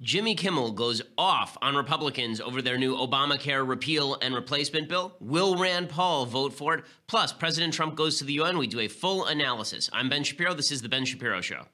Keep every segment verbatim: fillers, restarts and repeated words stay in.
Jimmy Kimmel goes off on Republicans over their new Obamacare repeal and replacement bill. Will Rand Paul vote for it? Plus, President Trump goes to the U N. We do a full analysis. I'm Ben Shapiro. This is The Ben Shapiro Show.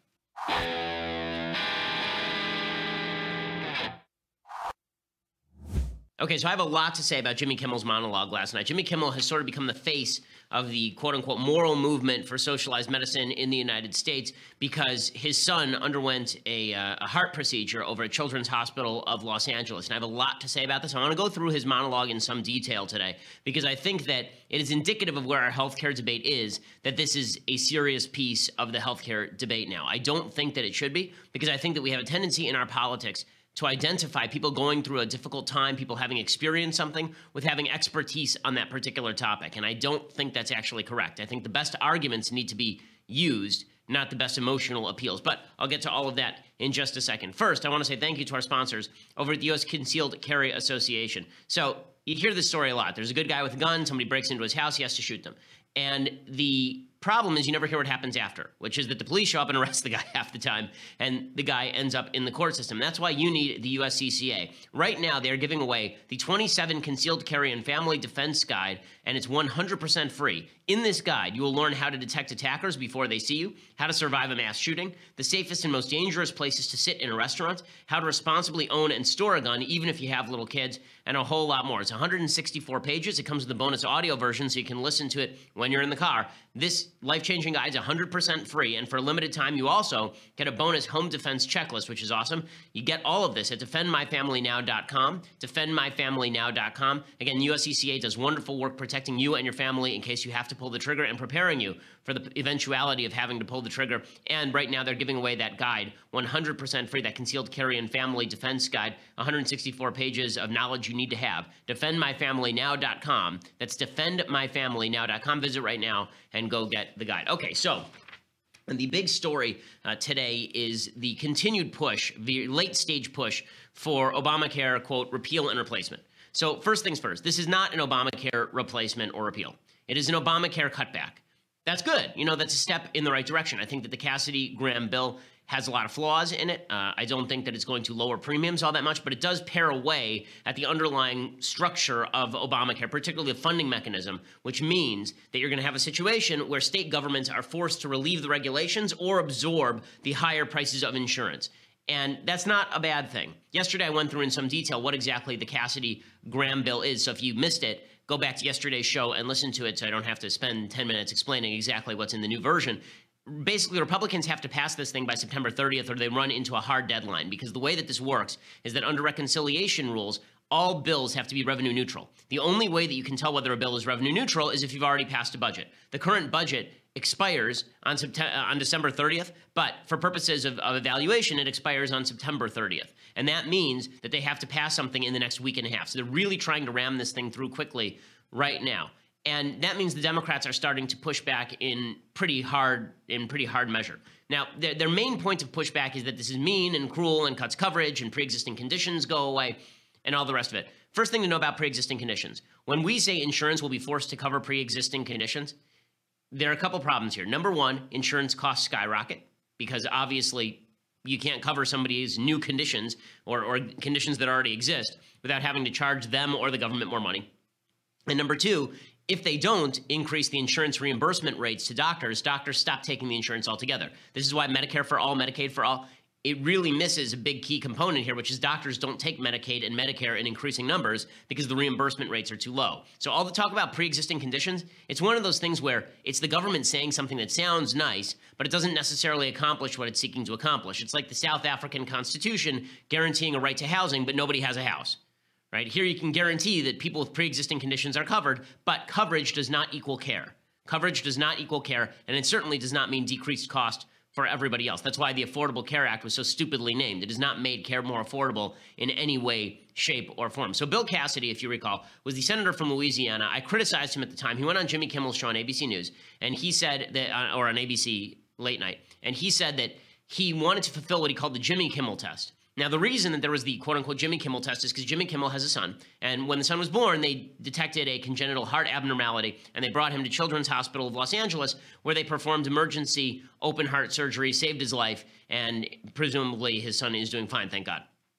Okay, so I have a lot to say about Jimmy Kimmel's monologue last night. Jimmy Kimmel has sort of become the face of the quote-unquote moral movement for socialized medicine in the United States because his son underwent a, uh, a heart procedure over at Children's Hospital of Los Angeles. And I have a lot to say about this. I want to go through his monologue in some detail today because I think that it is indicative of where our healthcare debate is, that this is a serious piece of the healthcare debate now. I don't think that it should be because I think that we have a tendency in our politics to identify people going through a difficult time, people having experienced something, with having expertise on that particular topic. And I don't think that's actually correct. I think the best arguments need to be used, not the best emotional appeals. But I'll get to all of that in just a second. First, I want to say thank you to our sponsors over at the U S Concealed Carry Association. So you hear this story a lot. There's a good guy with a gun, somebody breaks into his house, he has to shoot them. And the problem is you never hear what happens after, which is that the police show up and arrest the guy half the time, and the guy ends up in the court system. That's why you need the U S C C A. Right now, they're giving away the twenty-seven Concealed Carry and Family Defense Guide, and it's one hundred percent free. In this guide, you will learn how to detect attackers before they see you, how to survive a mass shooting, the safest and most dangerous places to sit in a restaurant, how to responsibly own and store a gun, even if you have little kids, and a whole lot more. It's one hundred sixty-four pages. It comes with a bonus audio version, so you can listen to it when you're in the car. This life-changing guide is one hundred percent free, and for a limited time, you also get a bonus home defense checklist, which is awesome. You get all of this at defend my family now dot com, defend my family now dot com. Again, U S C C A does wonderful work protecting you and your family in case you have to pull the trigger and preparing you for the eventuality of having to pull the trigger. And right now, they're giving away that guide, one hundred percent free, that Concealed Carry and Family Defense Guide, one hundred sixty-four pages of knowledge you need to have. defend my family now dot com. That's defend my family now dot com. Visit right now and go get the guide. Okay, so and the big story uh, today is the continued push, the late-stage push for Obamacare, quote, repeal and replacement. So first things first, this is not an Obamacare replacement or repeal. It is an Obamacare cutback. That's good. You know, that's a step in the right direction. I think that the Cassidy-Graham bill has a lot of flaws in it. Uh, I don't think that it's going to lower premiums all that much, but it does pare away at the underlying structure of Obamacare, particularly the funding mechanism, which means that you're going to have a situation where state governments are forced to relieve the regulations or absorb the higher prices of insurance. And that's not a bad thing. Yesterday, I went through in some detail what exactly the Cassidy-Graham bill is. So if you missed it, go back to yesterday's show and listen to it so I don't have to spend ten minutes explaining exactly what's in the new version. Basically, Republicans have to pass this thing by September thirtieth or they run into a hard deadline, because the way that this works is that under reconciliation rules, all bills have to be revenue neutral. The only way that you can tell whether a bill is revenue neutral is if you've already passed a budget. The current budget expires on, September, on December thirtieth, but for purposes of, of evaluation, it expires on September thirtieth. And that means that they have to pass something in the next week and a half. So they're really trying to ram this thing through quickly right now. And that means the Democrats are starting to push back in pretty hard, in pretty hard measure. Now, their, their main point of pushback is that this is mean and cruel and cuts coverage and pre-existing conditions go away and all the rest of it. First thing to know about pre-existing conditions. When we say insurance will be forced to cover pre-existing conditions, there are a couple problems here. Number one, insurance costs skyrocket because obviously you can't cover somebody's new conditions or, or conditions that already exist without having to charge them or the government more money. And number two, if they don't increase the insurance reimbursement rates to doctors, doctors stop taking the insurance altogether. This is why Medicare for all, Medicaid for all, it really misses a big key component here, which is doctors don't take Medicaid and Medicare in increasing numbers because the reimbursement rates are too low. So all the talk about pre-existing conditions, it's one of those things where it's the government saying something that sounds nice, but it doesn't necessarily accomplish what it's seeking to accomplish. It's like the South African Constitution guaranteeing a right to housing, but nobody has a house. Right? Here you can guarantee that people with pre-existing conditions are covered, but coverage does not equal care. Coverage does not equal care, and it certainly does not mean decreased cost for everybody else. That's why the Affordable Care Act was so stupidly named. It has not made care more affordable in any way, shape, or form. So Bill Cassidy, if you recall, was the senator from Louisiana. I criticized him at the time. He went on Jimmy Kimmel's show on A B C News, and he said that, or on A B C Late Night, and he said that he wanted to fulfill what he called the Jimmy Kimmel test. Now, the reason that there was the quote-unquote Jimmy Kimmel test is because Jimmy Kimmel has a son, and when the son was born, they detected a congenital heart abnormality, and they brought him to Children's Hospital of Los Angeles, where they performed emergency open heart surgery, saved his life, and presumably his son is doing fine, thank God.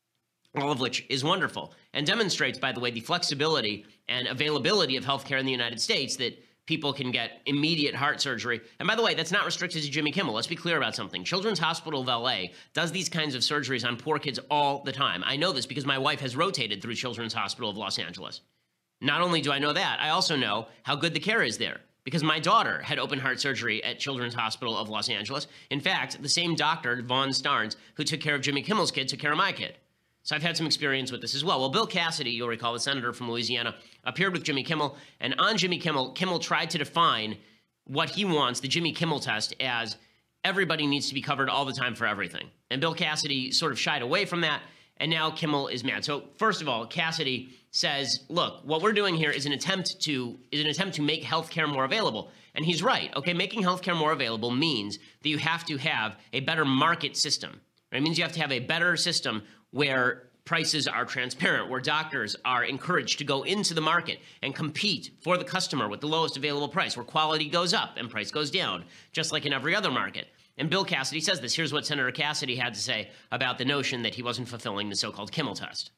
all of which is wonderful and demonstrates, by the way, the flexibility and availability of healthcare in the United States, that people can get immediate heart surgery. And by the way, that's not restricted to Jimmy Kimmel. Let's be clear about something. Children's Hospital of L A does these kinds of surgeries on poor kids all the time. I know this because my wife has rotated through Children's Hospital of Los Angeles. Not only do I know that, I also know how good the care is there, because my daughter had open heart surgery at Children's Hospital of Los Angeles. In fact, the same doctor, Vaughn Starnes, who took care of Jimmy Kimmel's kid, took care of my kid. So I've had some experience with this as well. Well, Bill Cassidy, you'll recall, the senator from Louisiana, appeared with Jimmy Kimmel. And on Jimmy Kimmel, Kimmel tried to define what he wants, the Jimmy Kimmel test, as everybody needs to be covered all the time for everything. And Bill Cassidy sort of shied away from that. And now Kimmel is mad. So first of all, Cassidy says, look, what we're doing here is an attempt to is an attempt to make healthcare more available. And he's right. Okay, making healthcare more available means that you have to have a better market system. Right? It means you have to have a better system where prices are transparent, where doctors are encouraged to go into the market and compete for the customer with the lowest available price, where quality goes up and price goes down, just like in every other market. And Bill Cassidy says this. Here's what Senator Cassidy had to say about the notion that he wasn't fulfilling the so-called Kimmel test.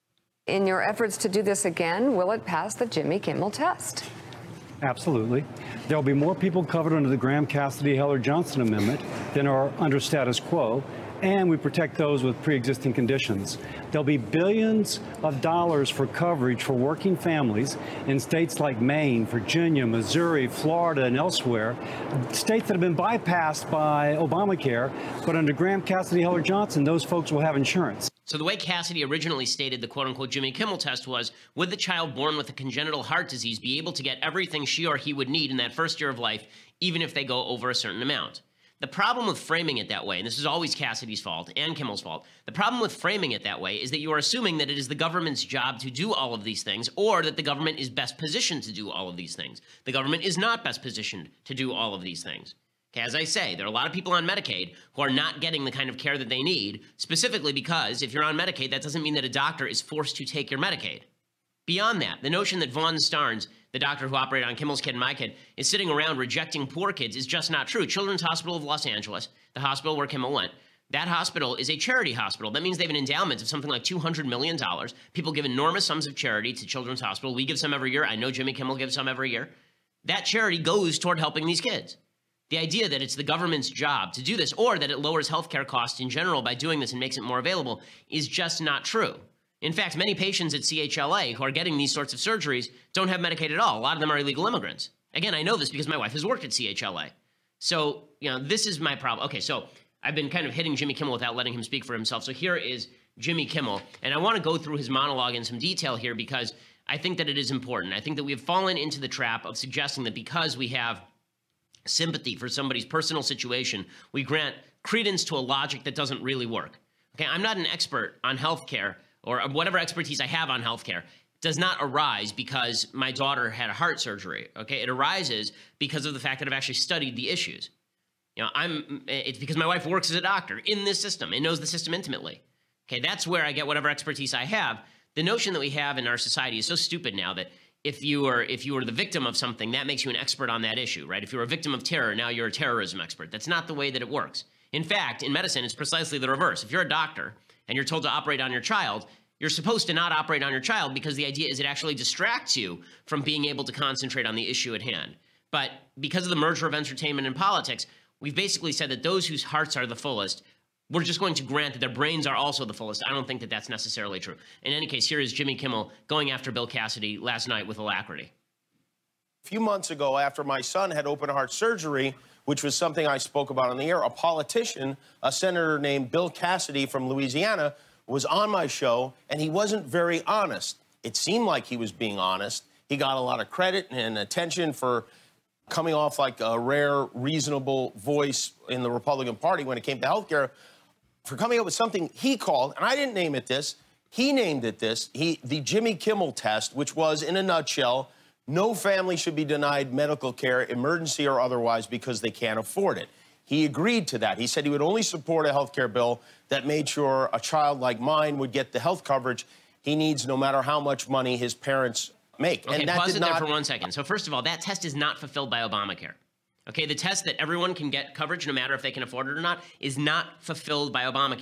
In your efforts to do this again, will it pass the Jimmy Kimmel test? Absolutely. There will be more people covered under the Graham-Cassidy-Heller-Johnson Amendment than are under status quo, and we protect those with pre-existing conditions. There'll be billions of dollars for coverage for working families in states like Maine, Virginia, Missouri, Florida, and elsewhere, states that have been bypassed by Obamacare, but under Graham-Cassidy-Heller-Johnson, those folks will have insurance. So the way Cassidy originally stated the quote-unquote Jimmy Kimmel test was, would the child born with a congenital heart disease be able to get everything she or he would need in that first year of life, even if they go over a certain amount? The problem with framing it that way, and this is always Cassidy's fault and Kimmel's fault, the problem with framing it that way is that you are assuming that it is the government's job to do all of these things, or that the government is best positioned to do all of these things. The government is not best positioned to do all of these things. Okay, as I say, there are a lot of people on Medicaid who are not getting the kind of care that they need, specifically because if you're on Medicaid, that doesn't mean that a doctor is forced to take your Medicaid. Beyond that, the notion that Vaughn Starnes, the doctor who operated on Kimmel's kid and my kid, is sitting around rejecting poor kids is just not true. Children's Hospital of Los Angeles, the hospital where Kimmel went, that hospital is a charity hospital. That means they have an endowment of something like two hundred million dollars. People give enormous sums of charity to Children's Hospital. We give some every year. I know Jimmy Kimmel gives some every year. That charity goes toward helping these kids. The idea that it's the government's job to do this, or that it lowers healthcare costs in general by doing this and makes it more available, is just not true. In fact, many patients at C H L A who are getting these sorts of surgeries don't have Medicaid at all. A lot of them are illegal immigrants. Again, I know this because my wife has worked at C H L A. So, you know, this is my problem. Okay, so I've been kind of hitting Jimmy Kimmel without letting him speak for himself. So here is Jimmy Kimmel. And I want to go through his monologue in some detail here because I think that it is important. I think that we have fallen into the trap of suggesting that because we have sympathy for somebody's personal situation, we grant credence to a logic that doesn't really work. Okay, I'm not an expert on healthcare, or whatever expertise I have on healthcare does not arise because my daughter had a heart surgery. Okay, it arises because of the fact that I've actually studied the issues. You know, I'm. It's because my wife works as a doctor in this system and knows the system intimately. Okay, that's where I get whatever expertise I have. The notion that we have in our society is so stupid now that if you are if you are the victim of something, that makes you an expert on that issue, right? If you're a victim of terror, now you're a terrorism expert. That's not the way that it works. In fact, in medicine, it's precisely the reverse. If you're a doctor and you're told to operate on your child, you're supposed to not operate on your child because the idea is it actually distracts you from being able to concentrate on the issue at hand. But because of the merger of entertainment and politics, we've basically said that those whose hearts are the fullest, we're just going to grant that their brains are also the fullest. I don't think that that's necessarily true. In any case, here is Jimmy Kimmel going after Bill Cassidy last night with alacrity. A few months ago, after my son had open heart surgery, which was something I spoke about on the air, a politician, a senator named Bill Cassidy from Louisiana, was on my show, and he wasn't very honest. It seemed like he was being honest. He got a lot of credit and attention for coming off like a rare, reasonable voice in the Republican Party when it came to health care, for coming up with something he called, and I didn't name it this, he named it this, he, the Jimmy Kimmel test, which was, in a nutshell, no family should be denied medical care, emergency or otherwise, because they can't afford it. He agreed to that. He said he would only support a health care bill that made sure a child like mine would get the health coverage he needs no matter how much money his parents make. Okay, and that pause did it not... there for one second. So first of all, that test is not fulfilled by Obamacare. Okay, the test that everyone can get coverage no matter if they can afford it or not is not fulfilled by Obamacare.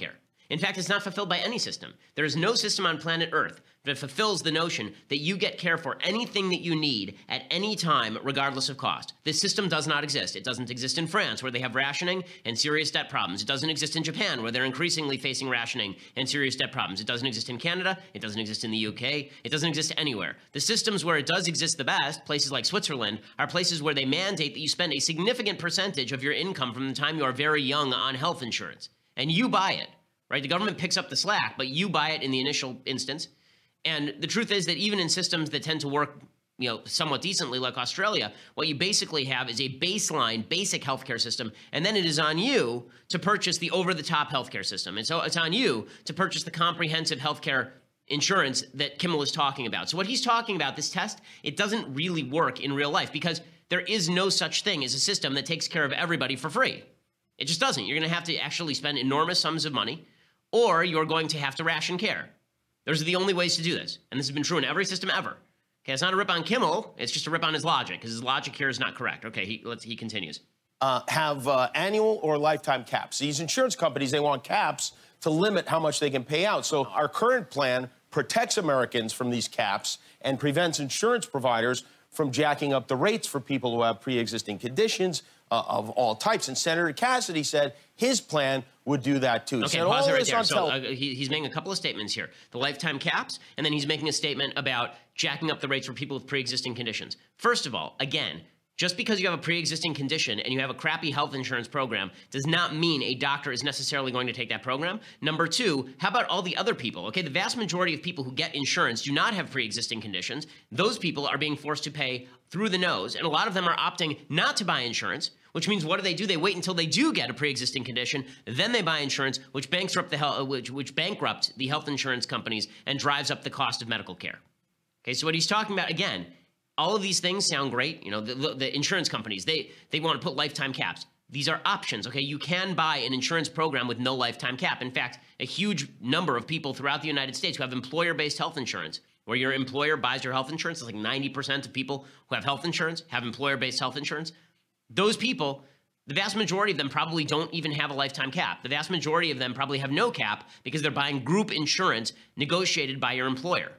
In fact, it's not fulfilled by any system. There is no system on planet Earth that fulfills the notion that you get care for anything that you need at any time, regardless of cost. This system does not exist. It doesn't exist in France, where they have rationing and serious debt problems. It doesn't exist in Japan, where they're increasingly facing rationing and serious debt problems. It doesn't exist in Canada. It doesn't exist in the U K. It doesn't exist anywhere. The systems where it does exist the best, places like Switzerland, are places where they mandate that you spend a significant percentage of your income from the time you are very young on health insurance. And you buy it. Right? The government picks up the slack, but you buy it in the initial instance. And the truth is that even in systems that tend to work, you know, somewhat decently like Australia, what you basically have is a baseline, basic healthcare system, and then it is on you to purchase the over-the-top healthcare system. And so it's on you to purchase the comprehensive healthcare insurance that Kimmel is talking about. So what he's talking about, this test, it doesn't really work in real life because there is no such thing as a system that takes care of everybody for free. It just doesn't. You're going to have to actually spend enormous sums of money, or you're going to have to ration care. Those are the only ways to do this. And this has been true in every system ever. Okay, it's not a rip on Kimmel. It's just a rip on his logic, because his logic here is not correct. Okay, he, let's, he continues. Uh, have uh, annual or lifetime caps. These insurance companies, they want caps to limit how much they can pay out. So our current plan protects Americans from these caps and prevents insurance providers from jacking up the rates for people who have pre-existing conditions uh, of all types. And Senator Cassidy said his plan would do that too. Okay, said pause it right this there. on So tele- uh, he, he's making a couple of statements here. The lifetime caps, and then he's making a statement about jacking up the rates for people with pre-existing conditions. First of all, again, just because you have a pre-existing condition and you have a crappy health insurance program does not mean a doctor is necessarily going to take that program. Number two, how about all the other people? Okay, the vast majority of people who get insurance do not have pre-existing conditions. Those people are being forced to pay through the nose, and a lot of them are opting not to buy insurance, which means what do they do? They wait until they do get a pre-existing condition, then they buy insurance, which bankrupt the health, which, which bankrupt the health insurance companies and drives up the cost of medical care. Okay, so what he's talking about, again, all of these things sound great. You know, the, the insurance companies, they, they want to put lifetime caps. These are options, okay? You can buy an insurance program with no lifetime cap. In fact, a huge number of people throughout the United States who have employer-based health insurance, where your employer buys your health insurance, it's like ninety percent of people who have health insurance have employer-based health insurance. Those people, the vast majority of them probably don't even have a lifetime cap. The vast majority of them probably have no cap because they're buying group insurance negotiated by your employer.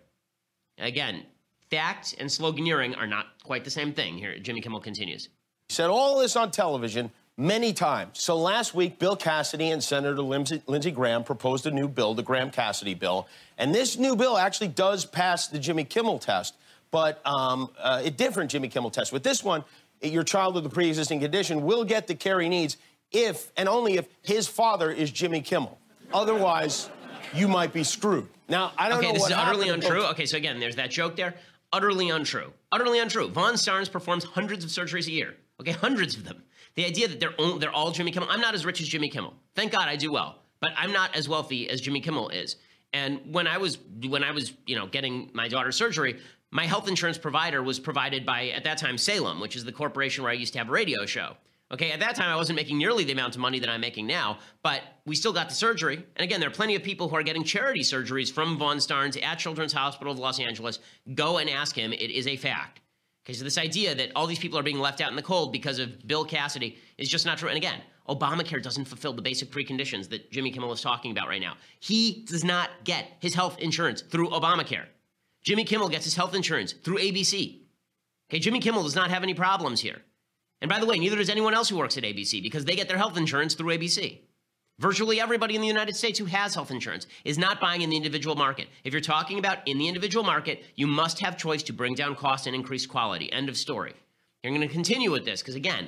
Again, fact and sloganeering are not quite the same thing. Here, Jimmy Kimmel continues. He said all this on television many times. So last week, Bill Cassidy and Senator Lindsey, Lindsey Graham proposed a new bill, the Graham-Cassidy bill. And this new bill actually does pass the Jimmy Kimmel test, but um, uh, a different Jimmy Kimmel test. With this one, your child with a pre-existing condition will get the care he needs if and only if his father is Jimmy Kimmel. Otherwise, you might be screwed. Now, I don't okay, know this what is utterly happened. untrue. Okay, so again, there's that joke there. Utterly untrue. Utterly untrue. Von Starnes performs hundreds of surgeries a year. Okay, hundreds of them. The idea that they're all, they're all Jimmy Kimmel. I'm not as rich as Jimmy Kimmel. Thank God I do well, but I'm not as wealthy as Jimmy Kimmel is. And when I was when I was you know getting my daughter's surgery, my health insurance provider was provided by, at that time, Salem, which is the corporation where I used to have a radio show. Okay, at that time, I wasn't making nearly the amount of money that I'm making now, but we still got the surgery. And again, there are plenty of people who are getting charity surgeries from Von Starnes at Children's Hospital of Los Angeles. Go and ask him. It is a fact. Okay, so this idea that all these people are being left out in the cold because of Bill Cassidy is just not true. And again, Obamacare doesn't fulfill the basic preconditions that Jimmy Kimmel is talking about right now. He does not get his health insurance through Obamacare. Jimmy Kimmel gets his health insurance through A B C. Okay, Jimmy Kimmel does not have any problems here. And by the way, neither does anyone else who works at A B C because they get their health insurance through A B C. Virtually everybody in the United States who has health insurance is not buying in the individual market. If you're talking about in the individual market, you must have choice to bring down cost and increase quality. End of story. You're going to continue with this because, again,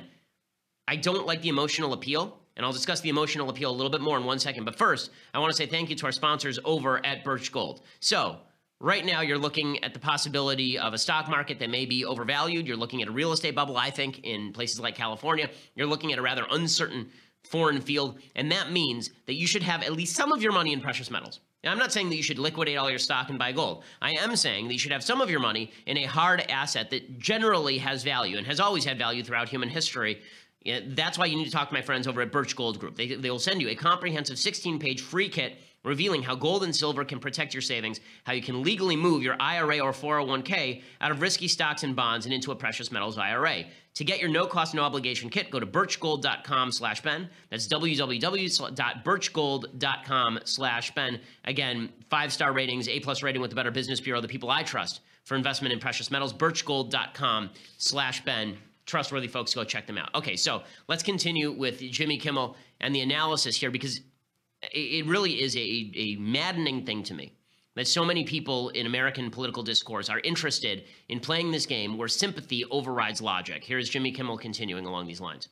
I don't like the emotional appeal, and I'll discuss the emotional appeal a little bit more in one second. But first, I want to say thank you to our sponsors over at Birch Gold. So, right now, you're looking at the possibility of a stock market that may be overvalued. You're looking at a real estate bubble, I think, in places like California. You're looking at a rather uncertain foreign field, and that means that you should have at least some of your money in precious metals. Now, I'm not saying that you should liquidate all your stock and buy gold. I am saying that you should have some of your money in a hard asset that generally has value and has always had value throughout human history. Yeah, that's why you need to talk to my friends over at Birch Gold Group. They, they will send you a comprehensive sixteen page free kit revealing how gold and silver can protect your savings, how you can legally move your I R A or four oh one k out of risky stocks and bonds and into a precious metals I R A. To get your no-cost, no-obligation kit, go to birchgold.com slash Ben. That's www.birchgold.com slash Ben. Again, five-star ratings, A-plus rating with the Better Business Bureau, the people I trust for investment in precious metals, birchgold.com slash Ben. Trustworthy folks, go check them out. Okay, so let's continue with Jimmy Kimmel and the analysis here, because it really is a, a maddening thing to me that so many people in American political discourse are interested in playing this game where sympathy overrides logic. Here's Jimmy Kimmel continuing along these lines.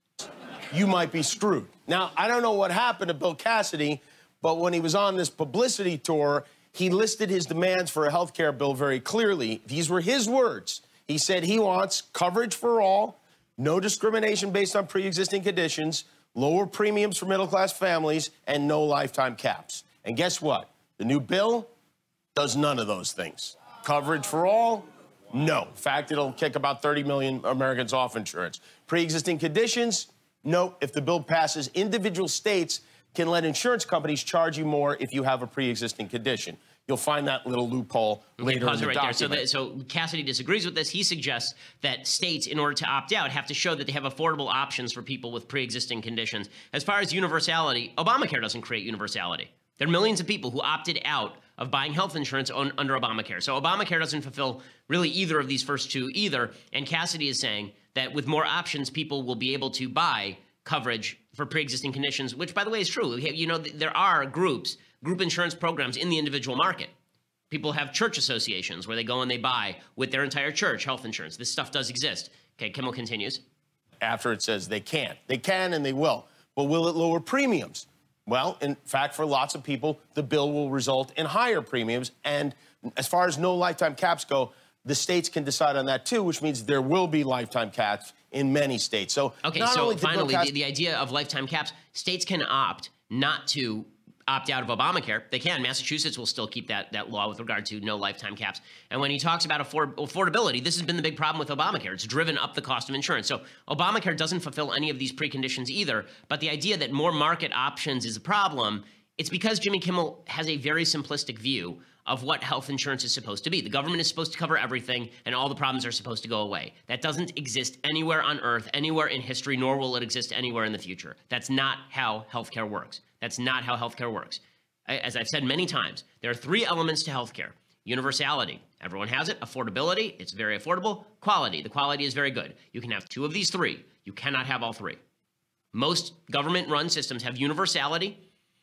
You might be screwed. Now, I don't know what happened to Bill Cassidy, but when he was on this publicity tour, he listed his demands for a health care bill very clearly. These were his words. He said he wants coverage for all, no discrimination based on pre-existing conditions, lower premiums for middle-class families, and no lifetime caps. And guess what? The new bill does none of those things. Coverage for all? No. In fact, it'll kick about thirty million Americans off insurance. Pre-existing conditions? No. If the bill passes, individual states can let insurance companies charge you more if you have a pre-existing condition. You'll find that little loophole later in the right document. There. So, the, so Cassidy disagrees with this. He suggests that states, in order to opt out, have to show that they have affordable options for people with pre-existing conditions. As far as universality, Obamacare doesn't create universality. There are millions of people who opted out of buying health insurance on, under Obamacare. So Obamacare doesn't fulfill really either of these first two either. And Cassidy is saying that with more options, people will be able to buy coverage for pre-existing conditions, which, by the way, is true. You know, there are groups, group insurance programs in the individual market. People have church associations where they go and they buy with their entire church health insurance. This stuff does exist. Okay, Kimmel continues. After it says they can't. They can and they will. But will it lower premiums? Well, in fact, for lots of people, the bill will result in higher premiums. And as far as no lifetime caps go, the states can decide on that too, which means there will be lifetime caps in many states. So, okay, not so only finally, pass- the, the idea of lifetime caps, states can opt not to opt out of Obamacare. They can. Massachusetts will still keep that, that law with regard to no lifetime caps. And when he talks about afford, affordability, this has been the big problem with Obamacare. It's driven up the cost of insurance. So Obamacare doesn't fulfill any of these preconditions either. But the idea that more market options is a problem, it's because Jimmy Kimmel has a very simplistic view of what health insurance is supposed to be. The government is supposed to cover everything, and all the problems are supposed to go away. That doesn't exist anywhere on Earth, anywhere in history, nor will it exist anywhere in the future. That's not how healthcare works. That's not how healthcare works. As I've said many times, there are three elements to healthcare. Universality. Everyone has it. Affordability. It's very affordable. Quality. The quality is very good. You can have two of these three. You cannot have all three. Most government-run systems have universality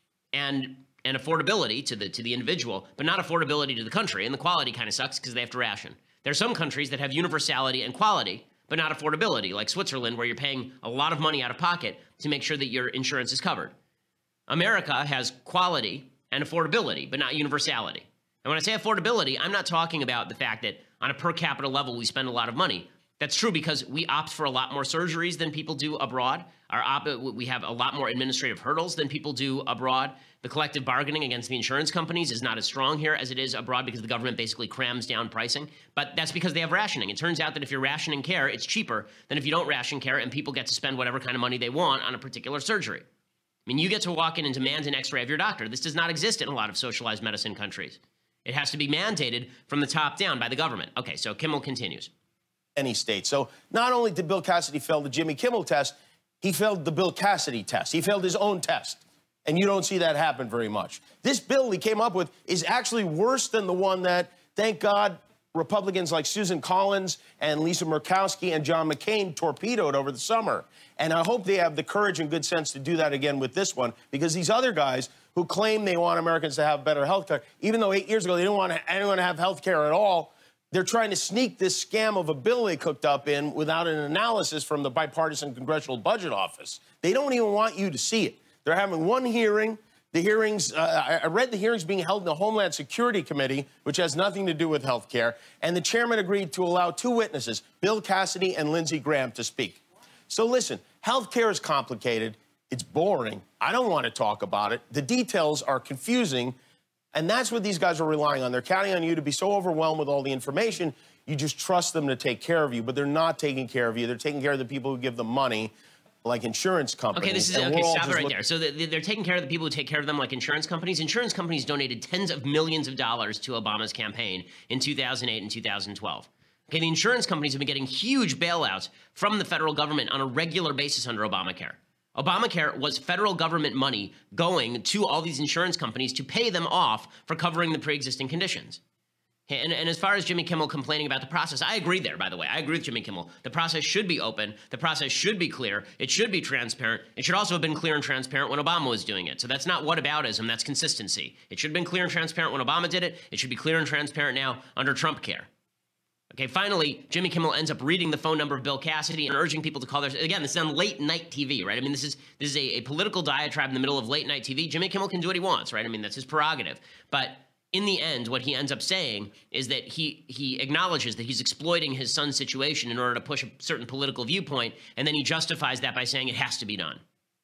and and affordability to the to the individual, but not affordability to the country. And the quality kind of sucks because they have to ration. There are some countries that have universality and quality, but not affordability, like Switzerland, where you're paying a lot of money out of pocket to make sure that your insurance is covered. America has quality and affordability, but not universality. And when I say affordability, I'm not talking about the fact that on a per capita level, we spend a lot of money. That's true because we opt for a lot more surgeries than people do abroad. Our op we have a lot more administrative hurdles than people do abroad. The collective bargaining against the insurance companies is not as strong here as it is abroad because the government basically crams down pricing. But that's because they have rationing. It turns out that if you're rationing care, it's cheaper than if you don't ration care and people get to spend whatever kind of money they want on a particular surgery. I mean, you get to walk in and demand an x-ray of your doctor. This does not exist in a lot of socialized medicine countries. It has to be mandated from the top down by the government. Okay, so Kimmel continues. Any state. So not only did Bill Cassidy fail the Jimmy Kimmel test, he failed the Bill Cassidy test. He failed his own test. And you don't see that happen very much. This bill he came up with is actually worse than the one that, thank God, Republicans like Susan Collins and Lisa Murkowski and John McCain torpedoed over the summer. And I hope they have the courage and good sense to do that again with this one, because these other guys who claim they want Americans to have better health care, even though eight years ago they didn't want anyone to have health care at all, they're trying to sneak this scam of a bill they cooked up in without an analysis from the Bipartisan Congressional Budget Office. They don't even want you to see it. They're having one hearing. The hearings, uh, I read the hearings being held in the Homeland Security Committee, which has nothing to do with health care, and the chairman agreed to allow two witnesses, Bill Cassidy and Lindsey Graham, to speak. So listen, health care is complicated. It's boring. I don't want to talk about it. The details are confusing. And that's what these guys are relying on. They're counting on you to be so overwhelmed with all the information, you just trust them to take care of you. But they're not taking care of you. They're taking care of the people who give them money. like insurance companies. Okay, this is and okay. we're all Stop it just right look- there. So the, they're taking care of the people who take care of them, like insurance companies. Insurance companies donated tens of millions of dollars to Obama's campaign in two thousand eight and two thousand twelve. Okay, the insurance companies have been getting huge bailouts from the federal government on a regular basis under Obamacare. Obamacare was federal government money going to all these insurance companies to pay them off for covering the pre-existing conditions. And, and as far as Jimmy Kimmel complaining about the process, I agree there, by the way. I agree with Jimmy Kimmel. The process should be open. The process should be clear. It should be transparent. It should also have been clear and transparent when Obama was doing it. So that's not whataboutism. That's consistency. It should have been clear and transparent when Obama did it. It should be clear and transparent now under Trump care. Okay, finally, Jimmy Kimmel ends up reading the phone number of Bill Cassidy and urging people to call their... Again, this is on late night T V, right? I mean, this is this is a, a political diatribe in the middle of late night T V. Jimmy Kimmel can do what he wants, right? I mean, that's his prerogative. But in the end, what he ends up saying is that he he acknowledges that he's exploiting his son's situation in order to push a certain political viewpoint, and then he justifies that by saying it has to be done.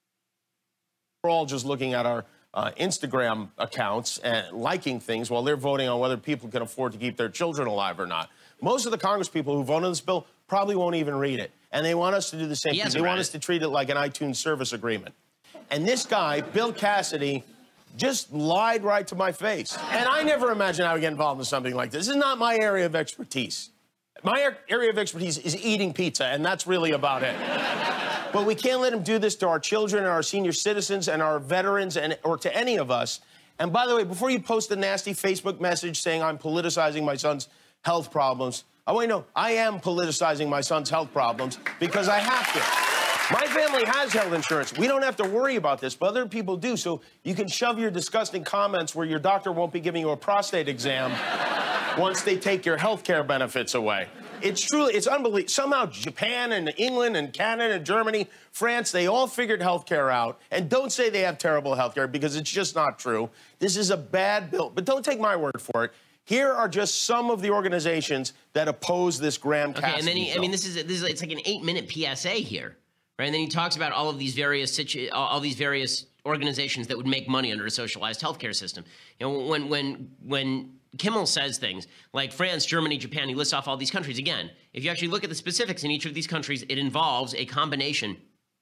We're all just looking at our uh, Instagram accounts and liking things while they're voting on whether people can afford to keep their children alive or not. Most of the Congress people who vote on this bill probably won't even read it. And they want us to do the same He thing. hasn't They want read us it. to treat it like an iTunes service agreement. And this guy, Bill Cassidy, just lied right to my face. And I never imagined I would get involved in something like this. This is not my area of expertise. My ar- area of expertise is eating pizza, and that's really about it. But we can't let him do this to our children and our senior citizens and our veterans and or to any of us. And by the way, before you post a nasty Facebook message saying I'm politicizing my son's health problems, I want you to know I am politicizing my son's health problems because I have to. My family has health insurance. We don't have to worry about this, but other people do. So you can shove your disgusting comments where your doctor won't be giving you a prostate exam once they take your health care benefits away. It's truly, it's unbelievable. Somehow Japan and England and Canada and Germany, France, they all figured health care out. And don't say they have terrible health care because it's just not true. This is a bad bill, but don't take my word for it. Here are just some of the organizations that oppose this Graham Cassidy Okay, and then he, I bill. mean, this is this is it's like an eight-minute P S A here, right? And then he talks about all of these various situ- all, all these various organizations that would make money under a socialized healthcare system. You know, when when when Kimmel says things like France, Germany, Japan, he lists off all these countries. Again, if you actually look at the specifics in each of these countries, it involves a combination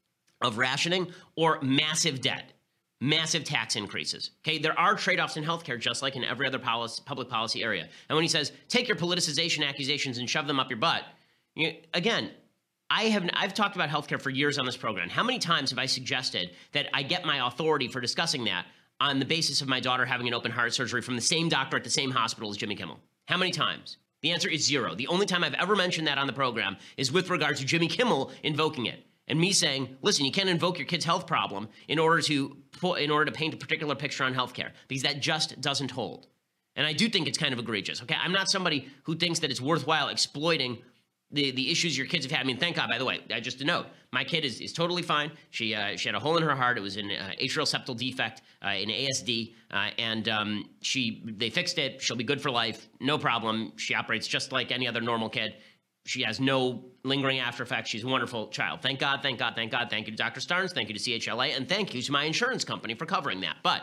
of rationing or massive debt. Massive tax increases. Okay, there are trade-offs in healthcare, just like in every other policy, public policy area. And when he says, take your politicization accusations and shove them up your butt, you, again, I have I've talked about healthcare for years on this program. How many times have I suggested that I get my authority for discussing that on the basis of my daughter having an open heart surgery from the same doctor at the same hospital as Jimmy Kimmel? How many times? The answer is zero. The only time I've ever mentioned that on the program is with regard to Jimmy Kimmel invoking it. And me saying, listen, you can't invoke your kid's health problem in order to in order to paint a particular picture on healthcare, because that just doesn't hold. And I do think it's kind of egregious. Okay, I'm not somebody who thinks that it's worthwhile exploiting the, the issues your kids have had. I mean, thank God, by the way, I just a note, my kid is, is totally fine. She uh, she had a hole in her heart. It was an uh, atrial septal defect, uh, an A S D, uh, and um, she they fixed it. She'll be good for life, no problem. She operates just like any other normal kid. She has no lingering after effects. She's a wonderful child. Thank God, thank God, thank God. Thank you to Doctor Starnes. Thank you to C H L A. And thank you to my insurance company for covering that. But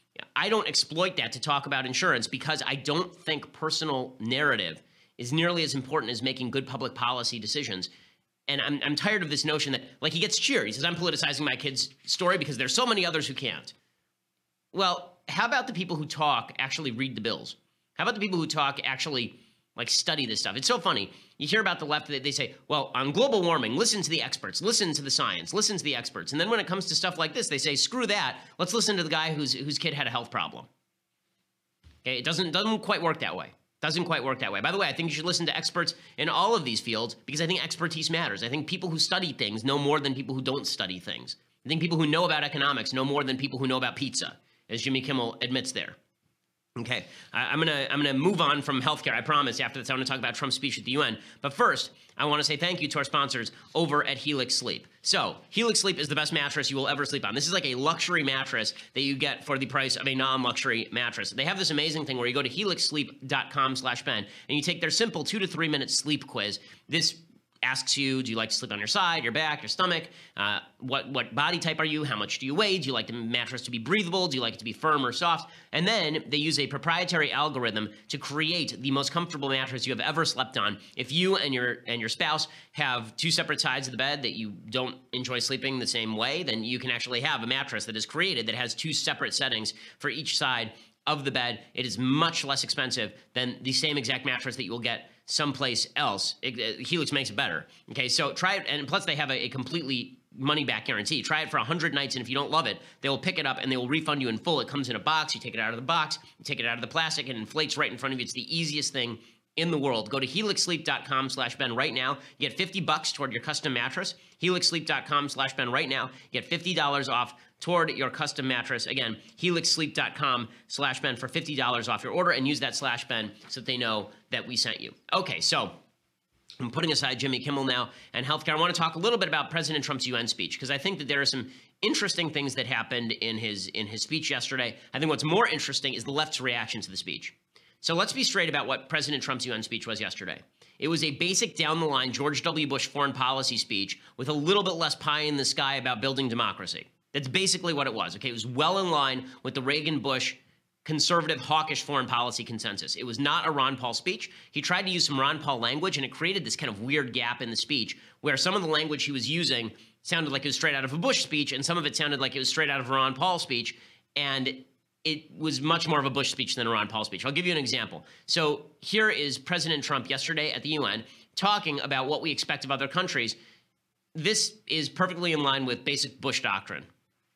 I don't exploit that to talk about insurance because I don't think personal narrative is nearly as important as making good public policy decisions. And I'm, I'm tired of this notion that, like, he gets cheered. He says, I'm politicizing my kid's story because there's so many others who can't. Well, how about the people who talk actually read the bills? How about the people who talk actually, like, study this stuff? It's so funny. You hear about the left, they say, well, on global warming, listen to the experts, listen to the science, listen to the experts. And then when it comes to stuff like this, they say, screw that. Let's listen to the guy whose whose kid had a health problem. Okay, it doesn't, doesn't quite work that way. Doesn't quite work that way. By the way, I think you should listen to experts in all of these fields because I think expertise matters. I think people who study things know more than people who don't study things. I think people who know about economics know more than people who know about pizza, as Jimmy Kimmel admits there. Okay, I, I'm gonna I'm gonna move on from healthcare. I promise. After this, I want to talk about Trump's speech at the U N. But first, I want to say thank you to our sponsors over at Helix Sleep. So, Helix Sleep is the best mattress you will ever sleep on. This is like a luxury mattress that you get for the price of a non-luxury mattress. They have this amazing thing where you go to helix sleep dot com slash Ben and you take their simple two to three minute sleep quiz. This asks you, do you like to sleep on your side, your back, your stomach? Uh, what, what body type are you? How much do you weigh? Do you like the mattress to be breathable? Do you like it to be firm or soft? And then they use a proprietary algorithm to create the most comfortable mattress you have ever slept on. If you and your and your spouse have two separate sides of the bed that you don't enjoy sleeping the same way, then you can actually have a mattress that is created that has two separate settings for each side of the bed. It is much less expensive than the same exact mattress that you will get someplace else. It, uh, Helix makes it better. Okay, so try it, and plus they have a, a completely money-back guarantee. Try it for one hundred nights, and if you don't love it, they will pick it up and they will refund you in full. It comes in a box. You take it out of the box, you take it out of the plastic, and it inflates right in front of you. It's the easiest thing in the world. Go to helix sleep dot com slash Ben right now. You get fifty bucks toward your custom mattress. helix sleep dot com slash Ben right now. You get fifty dollars off toward your custom mattress. Again, helix sleep dot com slash Ben for fifty dollars off your order, and use that slash Ben so that they know that we sent you. Okay, so I'm putting aside Jimmy Kimmel now and healthcare. I want to talk a little bit about President Trump's U N speech, because I think that there are some interesting things that happened in his in his speech yesterday. I think what's more interesting is the left's reaction to the speech. So let's be straight about what President Trump's U N speech was yesterday. It was a basic down-the-line George W. Bush foreign policy speech with a little bit less pie in the sky about building democracy. That's basically what it was. Okay, it was well in line with the Reagan-Bush conservative, hawkish foreign policy consensus. It was not a Ron Paul speech. He tried to use some Ron Paul language, and it created this kind of weird gap in the speech where some of the language he was using sounded like it was straight out of a Bush speech, and some of it sounded like it was straight out of a Ron Paul speech, and it was much more of a Bush speech than a Ron Paul speech. I'll give you an example. So here is President Trump yesterday at the U N talking about what we expect of other countries. This is perfectly in line with basic Bush doctrine.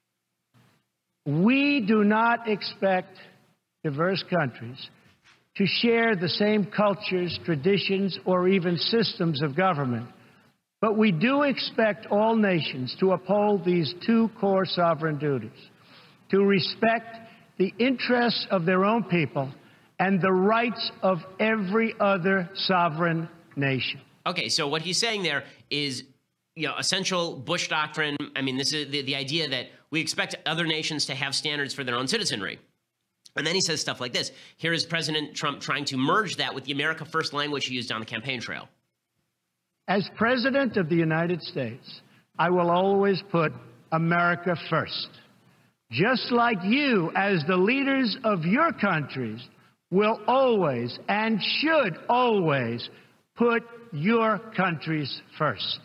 We do not expect diverse countries to share the same cultures, traditions, or even systems of government. But we do expect all nations to uphold these two core sovereign duties: to respect the interests of their own people and the rights of every other sovereign nation. Okay, so what he's saying there is, you know, essential Bush doctrine. I mean, this is the, the idea that we expect other nations to have standards for their own citizenry. And then he says stuff like this. Here is President Trump trying to merge that with the America First language he used on the campaign trail. As President of the United States, I will always put America first. Just like you, as the leaders of your countries, will always and should always put your countries first.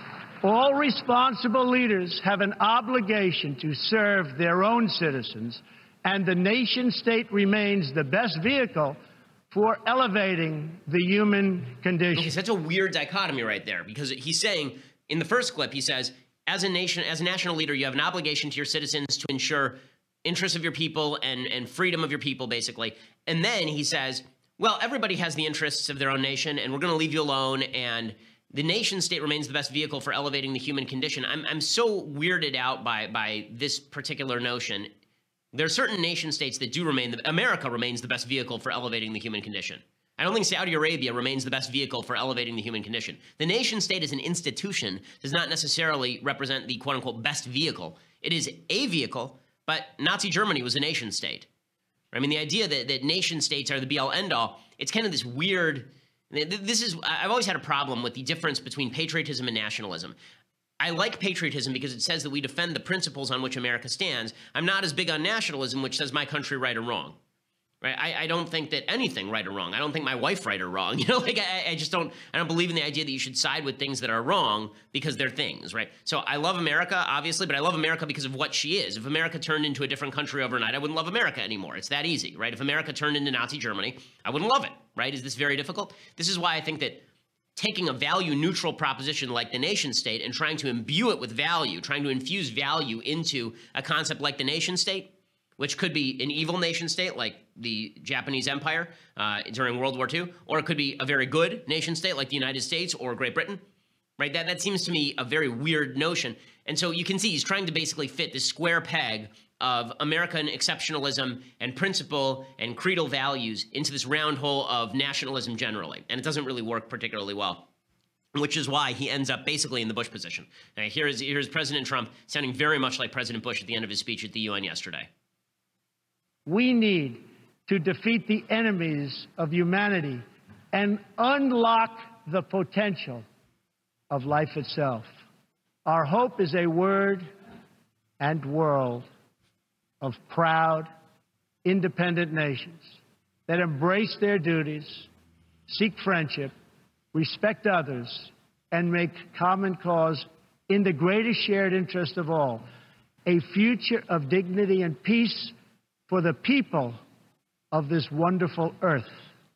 All responsible leaders have an obligation to serve their own citizens, and the nation-state remains the best vehicle for elevating the human condition. Okay, so that's a weird dichotomy right there, because he's saying, in the first clip, he says, as a nation, as a national leader, you have an obligation to your citizens to ensure interests of your people and, and freedom of your people, basically. And then he says, well, everybody has the interests of their own nation, and we're going to leave you alone, and the nation state remains the best vehicle for elevating the human condition. I'm, I'm so weirded out by, by this particular notion. There are certain nation states that do remain, the, America remains the best vehicle for elevating the human condition. I don't think Saudi Arabia remains the best vehicle for elevating the human condition. The nation state as an institution does not necessarily represent the quote-unquote best vehicle. It is a vehicle, but Nazi Germany was a nation state. I mean, the idea that, that nation states are the be-all, end-all, it's kind of this weird... This is, I've always had a problem with the difference between patriotism and nationalism. I like patriotism because it says that we defend the principles on which America stands. I'm not as big on nationalism, which says my country right or wrong. Right? I, I don't think that anything right or wrong. I don't think my wife right or wrong. You know, like I, I just don't. I don't believe in the idea that you should side with things that are wrong because they're things, right? So I love America, obviously, but I love America because of what she is. If America turned into a different country overnight, I wouldn't love America anymore. It's that easy, right? If America turned into Nazi Germany, I wouldn't love it, right? Is this very difficult? This is why I think that taking a value-neutral proposition like the nation state and trying to imbue it with value, trying to infuse value into a concept like the nation state, which could be an evil nation state like the Japanese Empire uh, during World War Two, or it could be a very good nation state like the United States or Great Britain, right? That, that seems to me a very weird notion. And so you can see he's trying to basically fit this square peg of American exceptionalism and principle and creedal values into this round hole of nationalism generally. And it doesn't really work particularly well, which is why he ends up basically in the Bush position. Now, here is, here's President Trump sounding very much like President Bush at the end of his speech at the U N yesterday. We need to defeat the enemies of humanity and unlock the potential of life itself. Our hope is a word and world of proud, independent nations that embrace their duties, seek friendship, respect others, and make common cause in the greatest shared interest of all, a future of dignity and peace for the people of this wonderful earth.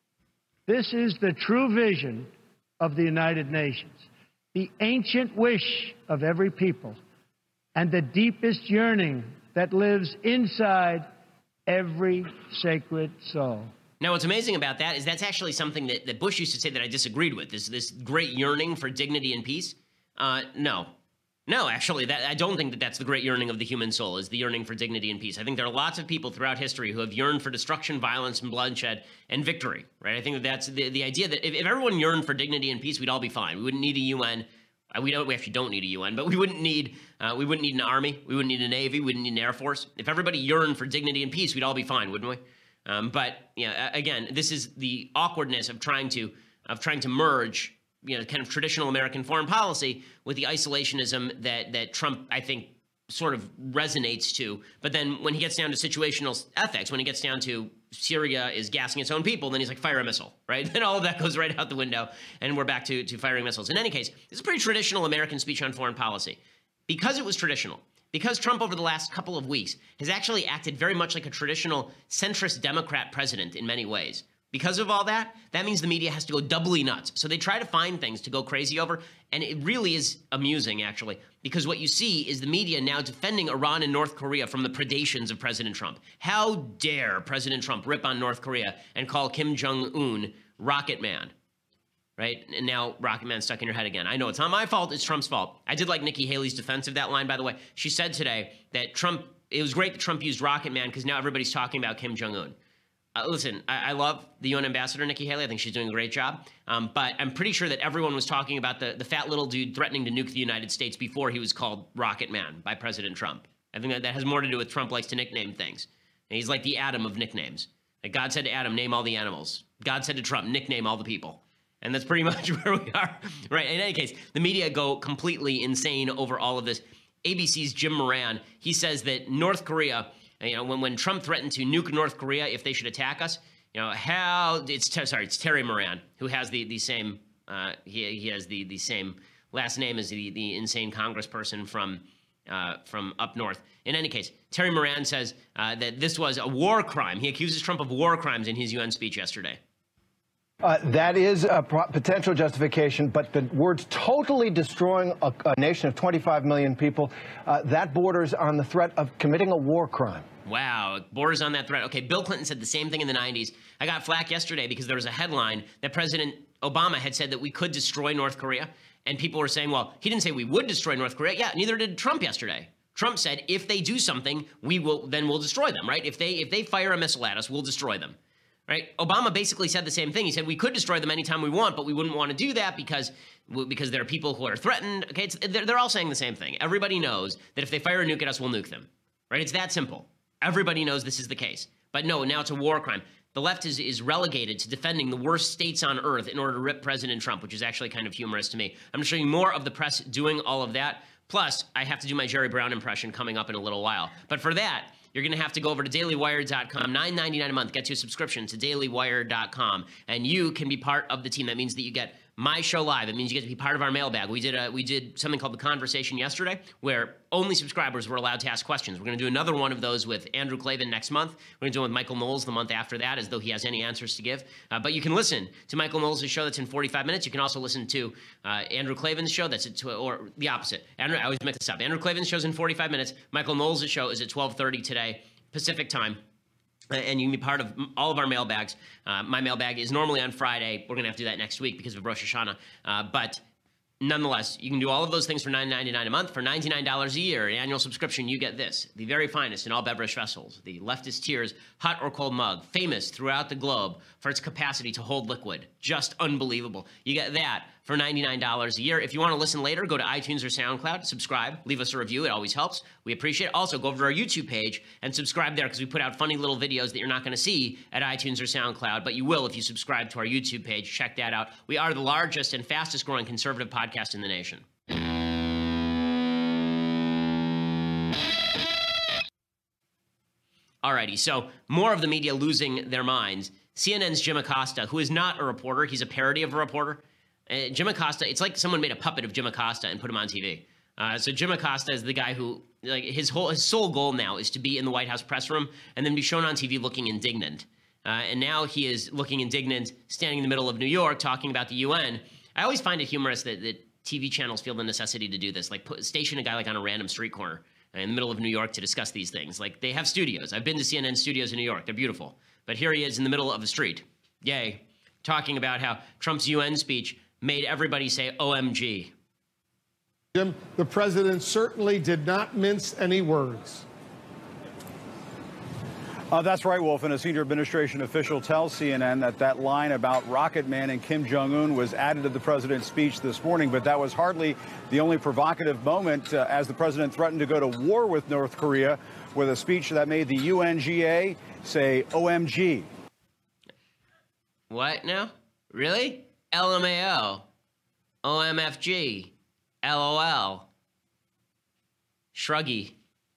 This is the true vision of the United Nations, the ancient wish of every people, and the deepest yearning that lives inside every sacred soul. Now, what's amazing about that is that's actually something that, that Bush used to say that I disagreed with, this, this great yearning for dignity and peace. Uh, no. No, actually, that, I don't think that that's the great yearning of the human soul, is the yearning for dignity and peace. I think there are lots of people throughout history who have yearned for destruction, violence, and bloodshed, and victory, right? I think that that's the, the idea that if, if everyone yearned for dignity and peace, we'd all be fine. We wouldn't need a U N. Uh, we don't. We actually don't need a U N, but we wouldn't need. Uh, we wouldn't need an army. We wouldn't need a navy. We wouldn't need an air force. If everybody yearned for dignity and peace, we'd all be fine, wouldn't we? Um, but yeah, again, this is the awkwardness of trying to of trying to merge, you know, kind of traditional American foreign policy with the isolationism that that Trump, I think, sort of resonates to. But then when he gets down to situational ethics, when he gets down to Syria is gassing its own people, then he's like, fire a missile, right? Then all of that goes right out the window, and we're back to, to firing missiles. In any case, this is a pretty traditional American speech on foreign policy. Because it was traditional, because Trump over the last couple of weeks has actually acted very much like a traditional centrist Democrat president in many ways. Because of all that, that means the media has to go doubly nuts. So they try to find things to go crazy over, and it really is amusing, actually, because what you see is the media now defending Iran and North Korea from the predations of President Trump. How dare President Trump rip on North Korea and call Kim Jong-un Rocket Man, right? And now Rocket Man's stuck in your head again. I know it's not my fault, it's Trump's fault. I did like Nikki Haley's defense of that line, by the way. She said today that Trump, it was great that Trump used Rocket Man because now everybody's talking about Kim Jong-un. Uh, listen, I, I love the U N ambassador, Nikki Haley. I think she's doing a great job. Um, but I'm pretty sure that everyone was talking about the, the fat little dude threatening to nuke the United States before he was called Rocket Man by President Trump. I think that, that has more to do with Trump likes to nickname things. And he's like the Adam of nicknames. Like God said to Adam, name all the animals. God said to Trump, nickname all the people. And that's pretty much where we are. Right. In any case, the media go completely insane over all of this. A B C's Jim Moran, he says that North Korea, you know, when, when Trump threatened to nuke North Korea if they should attack us, you know, how it's sorry, it's Terry Moran, who has the the same uh, he he has the the same last name as the the insane congressperson from uh, from up north. In any case, Terry Moran says uh, that this was a war crime. He accuses Trump of war crimes in his U N speech yesterday. Uh, that is a pro- potential justification, but the words totally destroying a, a nation of twenty-five million people, uh, that borders on the threat of committing a war crime. Wow, it borders on that threat. Okay, Bill Clinton said the same thing in the nineties. I got flack yesterday because there was a headline that President Obama had said that we could destroy North Korea. And people were saying, well, he didn't say we would destroy North Korea. Yeah, neither did Trump yesterday. Trump said if they do something, we will then we'll destroy them, right? If they if they fire a missile at us, we'll destroy them. Right? Obama basically said the same thing. He said we could destroy them anytime we want, but we wouldn't want to do that because because there are people who are threatened. Okay, it's, they're, they're all saying the same thing. Everybody knows that if they fire a nuke at us, we'll nuke them. Right? It's that simple. Everybody knows this is the case. But no, now it's a war crime. The left is, is relegated to defending the worst states on earth in order to rip President Trump, which is actually kind of humorous to me. I'm going to show you more of the press doing all of that. Plus, I have to do my Jerry Brown impression coming up in a little while. But for that, you're going to have to go over to daily wire dot com, nine ninety-nine a month, get you a subscription to daily wire dot com, and you can be part of the team. That means that you get my show live. It means you get to be part of our mailbag. We did a, we did something called The Conversation yesterday, where only subscribers were allowed to ask questions. We're going to do another one of those with Andrew Klavan next month. We're going to do it with Michael Knowles the month after that, as though he has any answers to give. Uh, but you can listen to Michael Knowles' show that's in forty-five minutes. You can also listen to uh, Andrew Klavan's show that's at, or the opposite. Andrew, I always mix this up. Andrew Klavan's show's in forty-five minutes. Michael Knowles' show is at twelve thirty today, Pacific time. And you can be part of all of our mailbags. Uh, my mailbag is normally on Friday. We're going to have to do that next week because of Rosh Hashanah. Uh, but nonetheless, you can do all of those things for nine ninety-nine a month. For ninety-nine dollars a year, an annual subscription, you get this. The very finest in all beverage vessels. The Leftist Tears hot or cold mug. Famous throughout the globe for its capacity to hold liquid. Just unbelievable. You get that for ninety-nine dollars a year. If you want to listen later, go to iTunes or SoundCloud, subscribe, leave us a review. It always helps. We appreciate it. Also, go over to our YouTube page and subscribe there because we put out funny little videos that you're not going to see at iTunes or SoundCloud, but you will if you subscribe to our YouTube page. Check that out. We are the largest and fastest growing conservative podcast in the nation. Alrighty, so more of the media losing their minds. C N N's Jim Acosta, who is not a reporter, he's a parody of a reporter. Uh, Jim Acosta, it's like someone made a puppet of Jim Acosta and put him on T V. Uh, so Jim Acosta is the guy who, like, his whole his sole goal now is to be in the White House press room and then be shown on T V looking indignant. Uh, and now he is looking indignant, standing in the middle of New York, talking about the U N. I always find it humorous that, that T V channels feel the necessity to do this, like put, station a guy like on a random street corner in the middle of New York to discuss these things. Like, they have studios. I've been to C N N studios in New York. They're beautiful. But here he is in the middle of the street. Yay. Talking about how Trump's U N speech made everybody say O M G. Jim, the president certainly did not mince any words. Uh, that's right, Wolf. And a senior administration official tells C N N that that line about Rocket Man and Kim Jong-un was added to the president's speech this morning. But that was hardly the only provocative moment uh, as the president threatened to go to war with North Korea with a speech that made the U N G A say O M G. What now? Really? L M A O. O M F G. L O L. Shruggy.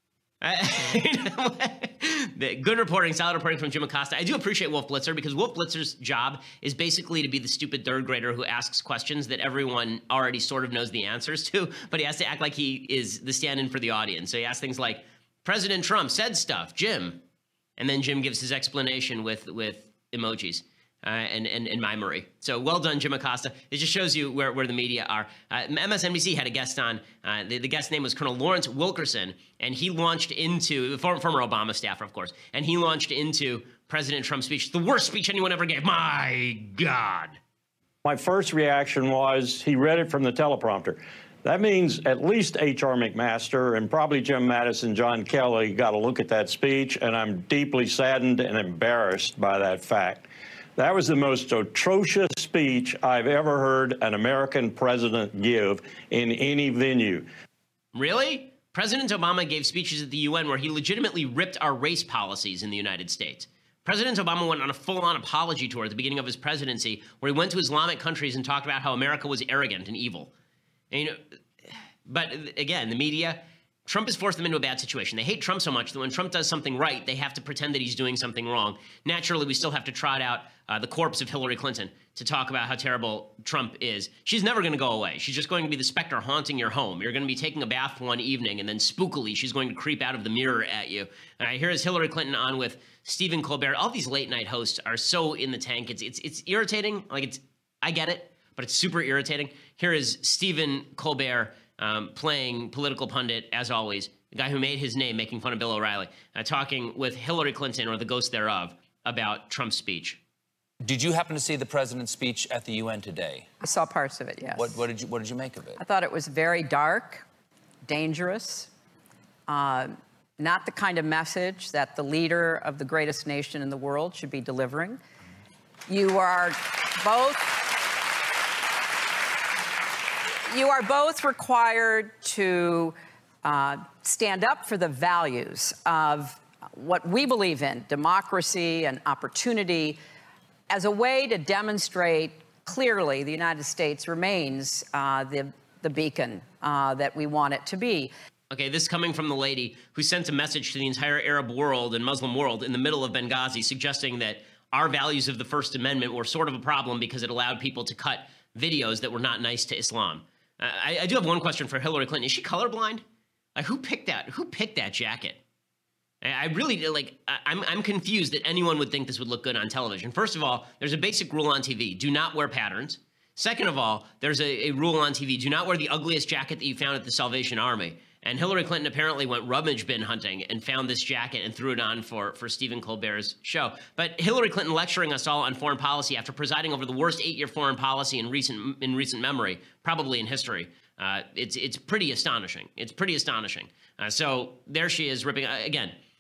The good reporting, solid reporting from Jim Acosta. I do appreciate Wolf Blitzer because Wolf Blitzer's job is basically to be the stupid third grader who asks questions that everyone already sort of knows the answers to, but he has to act like he is the stand-in for the audience. So he asks things like, President Trump said stuff, Jim. And then Jim gives his explanation with, with emojis. Uh, and, and, and mimery. So well done, Jim Acosta. It just shows you where, where the media are. Uh, M S N B C had a guest on. Uh, the, the guest name was Colonel Lawrence Wilkerson, and he launched into, former, former Obama staffer, of course, and he launched into President Trump's speech, the worst speech anyone ever gave. My God. My first reaction was he read it from the teleprompter. That means at least H R McMaster and probably Jim Mattis and John Kelly got a look at that speech, and I'm deeply saddened and embarrassed by that fact. That was the most atrocious speech I've ever heard an American president give in any venue. Really? President Obama gave speeches at the U N where he legitimately ripped our race policies in the United States. President Obama went on a full-on apology tour at the beginning of his presidency where he went to Islamic countries and talked about how America was arrogant and evil. And, you know, but again, the media, Trump has forced them into a bad situation. They hate Trump so much that when Trump does something right, they have to pretend that he's doing something wrong. Naturally, we still have to trot out uh, the corpse of Hillary Clinton to talk about how terrible Trump is. She's never going to go away. She's just going to be the specter haunting your home. You're going to be taking a bath one evening, and then spookily, she's going to creep out of the mirror at you. All right, here is Hillary Clinton on with Stephen Colbert. All these late-night hosts are so in the tank. It's, it's, it's irritating. Like, it's, I get it, but it's super irritating. Here is Stephen Colbert um, playing political pundit, as always, the guy who made his name making fun of Bill O'Reilly, uh, talking with Hillary Clinton, or the ghost thereof, about Trump's speech. Did you happen to see the president's speech at the U N today? I saw parts of it, yes. What, what, did, you, what did you make of it? I thought it was very dark, dangerous, uh, not the kind of message that the leader of the greatest nation in the world should be delivering. You are both... You are both required to uh, stand up for the values of what we believe in, democracy and opportunity, as a way to demonstrate clearly the United States remains uh, the, the beacon uh, that we want it to be. Okay, this coming from the lady who sent a message to the entire Arab world and Muslim world in the middle of Benghazi, suggesting that our values of the First Amendment were sort of a problem because it allowed people to cut videos that were not nice to Islam. Uh, I, I do have one question for Hillary Clinton. Is she colorblind? Like, who picked that? Who picked that jacket? I, I really, like, I, I'm, I'm confused that anyone would think this would look good on television. First of all, there's a basic rule on T V. Do not wear patterns. Second of all, there's a, a rule on T V. Do not wear the ugliest jacket that you found at the Salvation Army. And Hillary Clinton apparently went rummage bin hunting and found this jacket and threw it on for, for Stephen Colbert's show. But Hillary Clinton lecturing us all on foreign policy after presiding over the worst eight-year foreign policy in recent in recent memory, probably in history. Uh, it's it's pretty astonishing. It's pretty astonishing. Uh, so there she is ripping. Uh, again,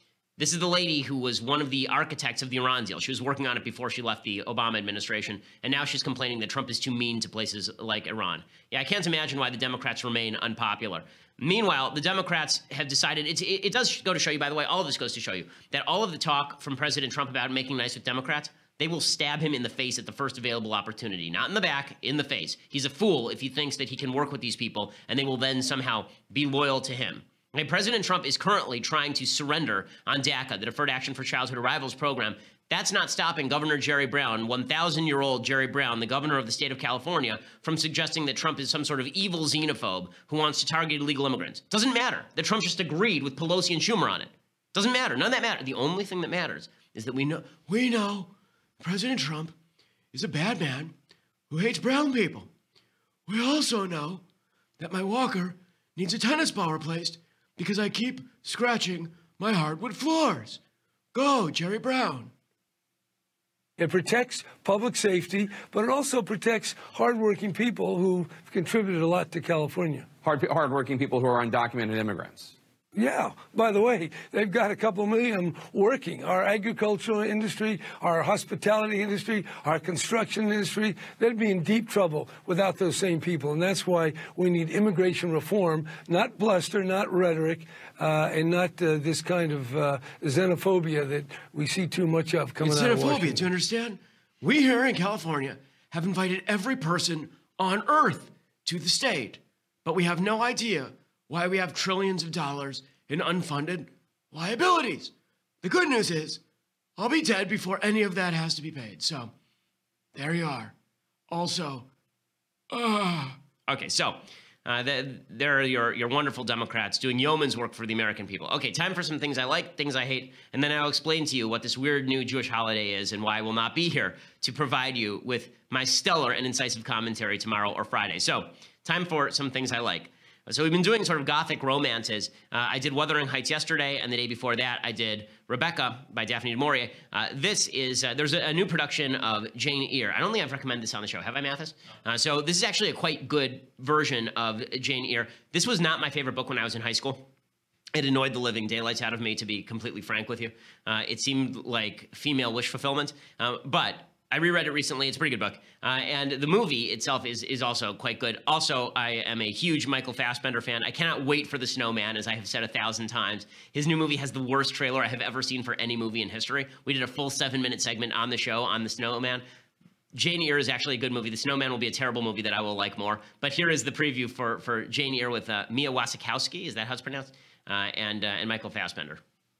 This is the lady who was one of the architects of the Iran deal. She was working on it before she left the Obama administration, and now she's complaining that Trump is too mean to places like Iran. Yeah, I can't imagine why the Democrats remain unpopular. Meanwhile, the Democrats have decided, it's, it, it does go to show you, by the way, all of this goes to show you, that all of the talk from President Trump about making nice with Democrats, they will stab him in the face at the first available opportunity. Not in the back, in the face. He's a fool if he thinks that he can work with these people, and they will then somehow be loyal to him. Okay, President Trump is currently trying to surrender on DACA, the Deferred Action for Childhood Arrivals program. That's not stopping Governor Jerry Brown, one thousand year old Jerry Brown, the governor of the state of California, from suggesting that Trump is some sort of evil xenophobe who wants to target illegal immigrants. Doesn't matter that Trump just agreed with Pelosi and Schumer on it. Doesn't matter. None of that matters. The only thing that matters is that we know, we know President Trump is a bad man who hates brown people. We also know that my walker needs a tennis ball replaced because I keep scratching my hardwood floors. Go, Jerry Brown. It protects public safety, but it also protects hardworking people who contributed a lot to California. Hard, hardworking people who are undocumented immigrants. Yeah. By the way, they've got a couple million working. Our agricultural industry, our hospitality industry, our construction industry, they'd be in deep trouble without those same people. And that's why we need immigration reform, not bluster, not rhetoric, uh, and not uh, this kind of uh, xenophobia that we see too much of coming it's out of xenophobia, Washington. do you understand? We here in California have invited every person on earth to the state, but we have no idea why we have trillions of dollars in unfunded liabilities. The good news is I'll be dead before any of that has to be paid. So there you are. Also, uh... Okay, so uh, the, there are your, your wonderful Democrats doing yeoman's work for the American people. Okay, time for some things I like, things I hate, and then I'll explain to you what this weird new Jewish holiday is and why I will not be here to provide you with my stellar and incisive commentary tomorrow or Friday. So, time for some things I like. So we've been doing sort of gothic romances. Uh, I did Wuthering Heights yesterday, and the day before that, I did Rebecca by Daphne du Maurier. Uh, this is, uh, there's a, a new production of Jane Eyre. I don't think I've recommended this on the show. Have I, Mathis? Uh, so this is actually a quite good version of Jane Eyre. This was not my favorite book when I was in high school. It annoyed the living daylights out of me, to be completely frank with you. Uh, it seemed like female wish fulfillment, uh, but I reread it recently. It's a pretty good book. Uh, and the movie itself is is also quite good. Also, I am a huge Michael Fassbender fan. I cannot wait for The Snowman, as I have said a thousand times. His new movie has the worst trailer I have ever seen for any movie in history. We did a full seven-minute segment on the show on The Snowman. Jane Eyre is actually a good movie. The Snowman will be a terrible movie that I will like more. But here is the preview for, for Jane Eyre with uh, Mia Wasikowska. Is that how it's pronounced? Uh, and, uh, and Michael Fassbender.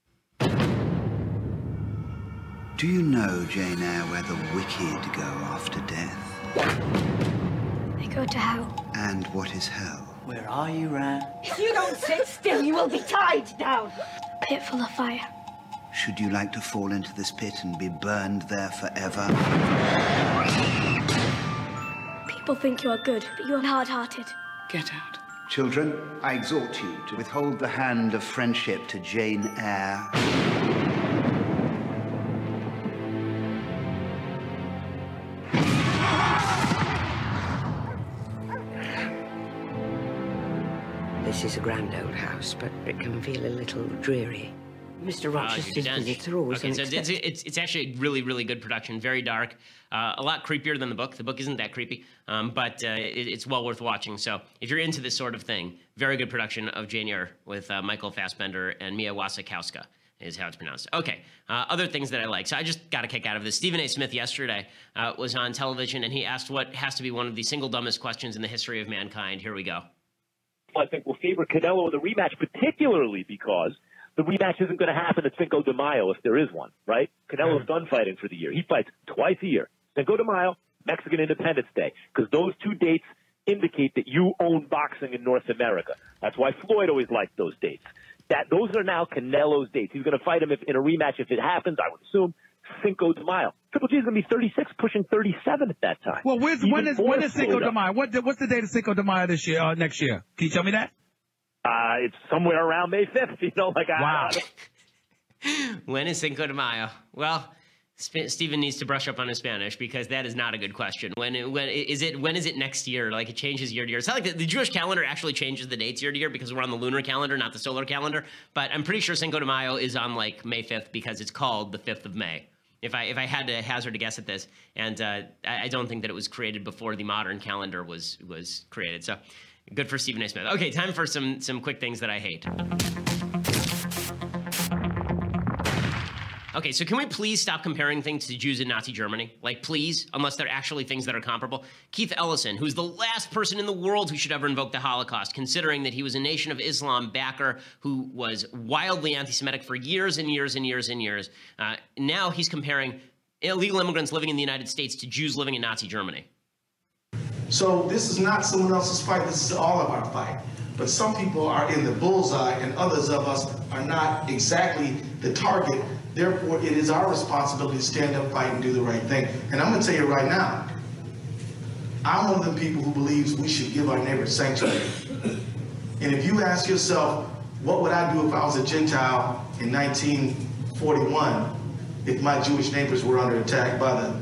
Do you know, Jane Eyre, where the wicked go after death? They go to hell. And what is hell? Where are you, Ran? If you don't sit still, you will be tied down. A pit full of fire. Should you like to fall into this pit and be burned there forever? People think you are good, but you are hard-hearted. Get out. Children, I exhort you to withhold the hand of friendship to Jane Eyre. This is a grand old house, but it can feel a little dreary. Mister Rochester's Uh, visits are always okay, so it's, unexpected. it's, it's actually a really, really good production, very dark, uh, a lot creepier than the book. The book isn't that creepy, um, but uh, it, it's well worth watching. So if you're into this sort of thing, very good production of Jane Eyre with uh, Michael Fassbender and Mia Wasikowska is how it's pronounced. Okay, uh, other things that I like. So I just got a kick out of this. Stephen A. Smith yesterday uh, was on television, and he asked what has to be one of the single dumbest questions in the history of mankind. Here we go. I think will favor Canelo in the rematch, particularly because the rematch isn't going to happen at Cinco de Mayo if there is one, right? Canelo's done fighting for the year. He fights twice a year. Cinco de Mayo, Mexican Independence Day, because those two dates indicate that you own boxing in North America. That's why Floyd always liked those dates. That those are now Canelo's dates. He's going to fight him if, in a rematch if it happens, I would assume, Cinco de Mayo. Triple G is going to be thirty-six, pushing thirty-seven at that time. Well, where's, when is when is Cinco Florida. de Mayo? What, what's the date of Cinco de Mayo this year? Uh, next year? Can you tell me that? Uh, it's somewhere around May fifth. You know, like wow. I, When is Cinco de Mayo? Well, Stephen needs to brush up on his Spanish because that is not a good question. When when is it when is it next year? Like it changes year to year. It's not like the, the Jewish calendar actually changes the dates year to year because we're on the lunar calendar, not the solar calendar. But I'm pretty sure Cinco de Mayo is on like May fifth because it's called the fifth of May. If I if I had to hazard a guess at this, and uh, I, I don't think that it was created before the modern calendar was was created. So good for Stephen A. Smith. Okay, time for some some quick things that I hate. Okay, so can we please stop comparing things to Jews in Nazi Germany? Like, please, unless they're actually things that are comparable. Keith Ellison, who's the last person in the world who should ever invoke the Holocaust, considering that he was a Nation of Islam backer who was wildly anti-Semitic for years and years and years and years. Uh, now he's comparing illegal immigrants living in the United States to Jews living in Nazi Germany. So this is not someone else's fight, this is all of our fight. But some people are in the bullseye and others of us are not exactly the target. Therefore, it is our responsibility to stand up, fight, and do the right thing. And I'm going to tell you right now, I'm one of the people who believes we should give our neighbors sanctuary. And if you ask yourself, what would I do if I was a Gentile in nineteen forty-one if my Jewish neighbors were under attack by the,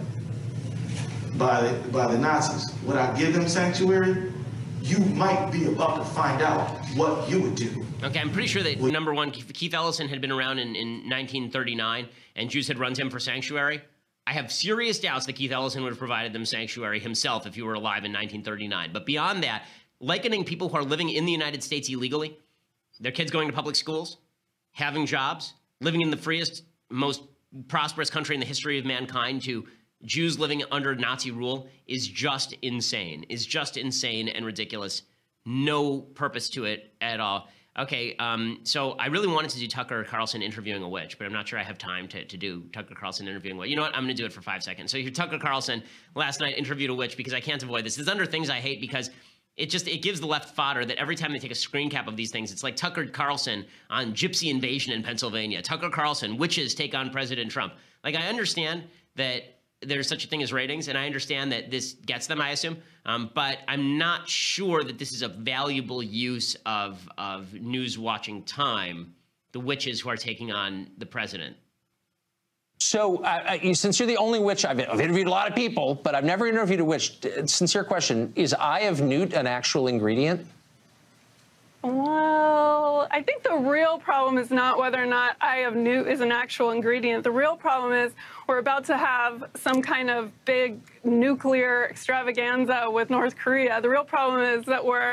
by the, by the Nazis? Would I give them sanctuary? You might be about to find out what you would do. Okay, I'm pretty sure that, number one, Keith Ellison had been around in, in nineteen thirty-nine, and Jews had run to him for sanctuary. I have serious doubts that Keith Ellison would have provided them sanctuary himself if he were alive in nineteen thirty-nine. But beyond that, likening people who are living in the United States illegally, their kids going to public schools, having jobs, living in the freest, most prosperous country in the history of mankind to Jews living under Nazi rule is just insane, is just insane and ridiculous. No purpose to it at all. Okay, um, so I really wanted to do Tucker Carlson interviewing a witch, but I'm not sure I have time to, to do Tucker Carlson interviewing a witch. You know what? I'm going to do it for five seconds. So here, Tucker Carlson last night interviewed a witch because I can't avoid this. It's under things I hate because it just, it gives the left fodder that every time they take a screen cap of these things, it's like Tucker Carlson on gypsy invasion in Pennsylvania. Tucker Carlson, witches take on President Trump. Like, I understand that there's such a thing as ratings, and I understand that this gets them, I assume, um, but I'm not sure that this is a valuable use of, of news watching time, the witches who are taking on the president. So, uh, uh, since you're the only witch, I've, I've interviewed a lot of people, but I've never interviewed a witch. Sincere question, is Eye of Newt an actual ingredient? Well, I think the real problem is not whether or not Eye of Newt is an actual ingredient. The real problem is we're about to have some kind of big nuclear extravaganza with North Korea. The real problem is that we're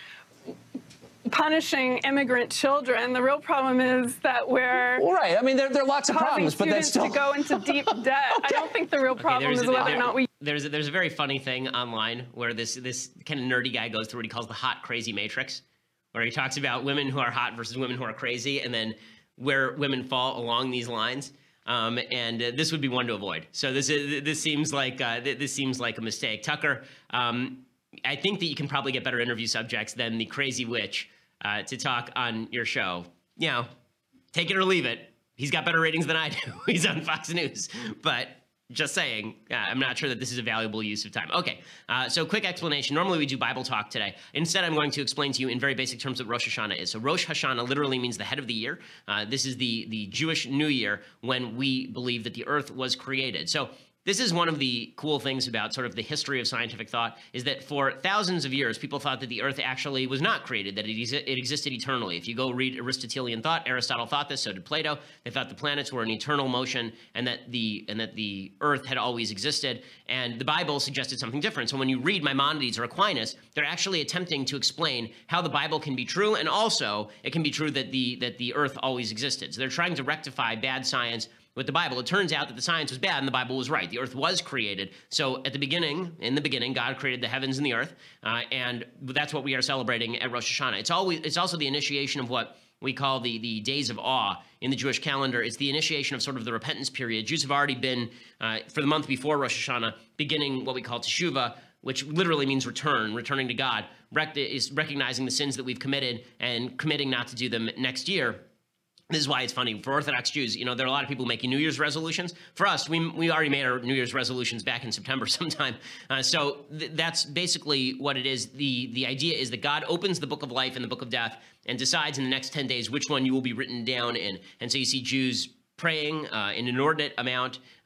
punishing immigrant children. The real problem is that we're well, right. I mean, there, there are lots of problems, but that's still to go into deep debt. Okay. I don't think the real problem okay, is whether there, or not we. There's a, there's a very funny thing online where this this kind of nerdy guy goes through what he calls the hot crazy matrix, where he talks about women who are hot versus women who are crazy, and then where women fall along these lines. Um, and uh, this would be one to avoid. So this is this seems like uh, th this seems like a mistake. Tucker, um, I think that you can probably get better interview subjects than the crazy witch uh, to talk on your show. You know, take it or leave it. He's got better ratings than I do. He's on Fox News, but. Just saying, uh, I'm not sure that this is a valuable use of time. Okay, uh, so quick explanation. Normally we do Bible talk today. Instead, I'm going to explain to you in very basic terms what Rosh Hashanah is. So Rosh Hashanah literally means the head of the year. Uh, this is the, the Jewish New Year when we believe that the earth was created. So this is one of the cool things about sort of the history of scientific thought, is that for thousands of years, people thought that the earth actually was not created, that it, it existed eternally. If you go read Aristotelian thought, Aristotle thought this, so did Plato. They thought the planets were in eternal motion and that the and that the earth had always existed. And the Bible suggested something different. So when you read Maimonides or Aquinas, they're actually attempting to explain how the Bible can be true, and also it can be true that the that the earth always existed. So they're trying to rectify bad science with the Bible. It turns out that the science was bad and the Bible was right. The earth was created. So at the beginning, in the beginning, God created the heavens and the earth, uh, and that's what we are celebrating at Rosh Hashanah. It's always it's also the initiation of what we call the, the days of awe in the Jewish calendar. It's the initiation of sort of the repentance period. Jews have already been, uh, for the month before Rosh Hashanah, beginning what we call Teshuvah, which literally means return, returning to God, rec is recognizing the sins that we've committed and committing not to do them next year. This is why it's funny. For Orthodox Jews, you know, there are a lot of people making New Year's resolutions. For us, we, we already made our New Year's resolutions back in September sometime. Uh, so th that's basically what it is. The, the idea is that God opens the book of life and the book of death and decides in the next ten days which one you will be written down in. And so you see Jews praying uh, an inordinate amount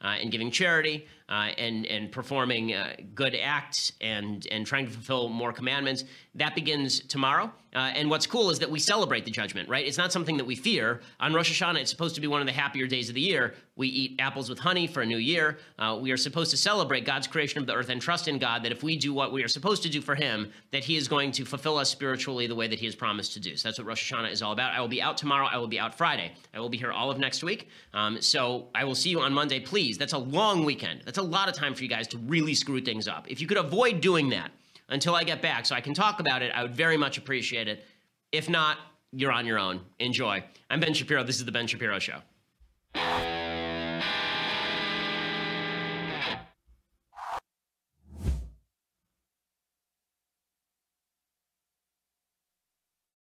uh, and giving charity uh, and and performing uh, good acts and and trying to fulfill more commandments. That begins tomorrow. Uh, and what's cool is that we celebrate the judgment, right? It's not something that we fear. On Rosh Hashanah, it's supposed to be one of the happier days of the year. We eat apples with honey for a new year. Uh, we are supposed to celebrate God's creation of the earth and trust in God that if we do what we are supposed to do for him, that he is going to fulfill us spiritually the way that he has promised to do. So that's what Rosh Hashanah is all about. I will be out tomorrow. I will be out Friday. I will be here all of next week. Um, so I will see you on Monday. Please, that's a long weekend. That's a lot of time for you guys to really screw things up. If you could avoid doing that until I get back so I can talk about it, I would very much appreciate it. If not, you're on your own. Enjoy. I'm Ben Shapiro. This is The Ben Shapiro Show.